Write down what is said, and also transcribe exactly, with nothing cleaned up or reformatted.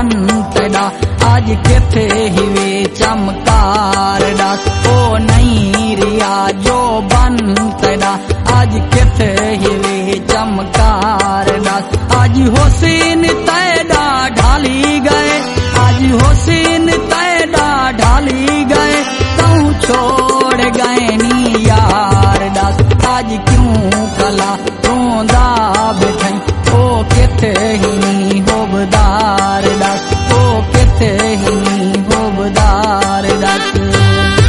बन तेरा आज किथे हिवे चमकार दस ओ नहीं रिया जो बन तेरा आज किथे हिवे चमकार दस आज हुसैन तैदा ढाली गए आज हुसैन तैदा ढाली गए तू छोड़ गए नी